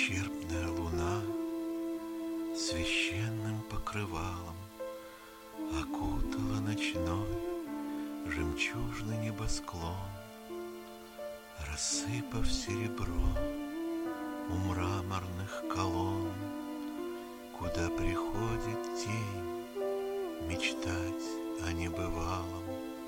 Ущербная луна священным покрывалом окутала ночной жемчужный небосклон, рассыпав серебро у мраморных колонн, куда приходит тень мечтать о небывалом.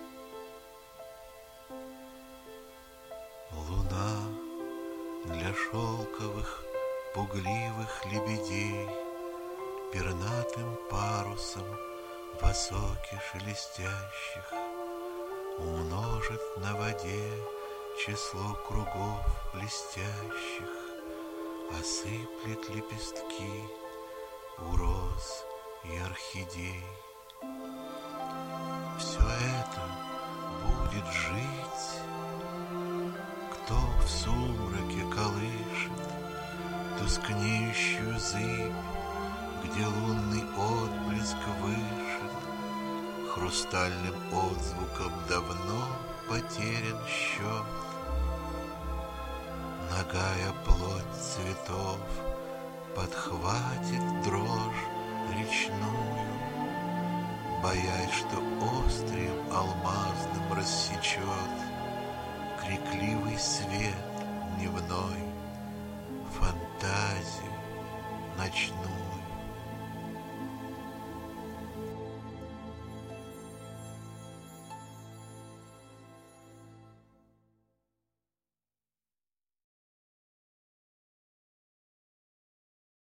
Луна для шелковых пугливых лебедей пернатым парусом в осоке шелестящих умножит на воде число кругов блестящих, осыплет лепестки у роз и орхидей. Все это будет жить, кто в сумраке колышет тускнеющую зыбь, где лунный отблеск вышит хрустальным отзвуком давно потерян счет. Нагая плоть цветов подхватит дрожь речную, боясь, что острием алмазным рассечет крикливый свет дневной фантазию ночную.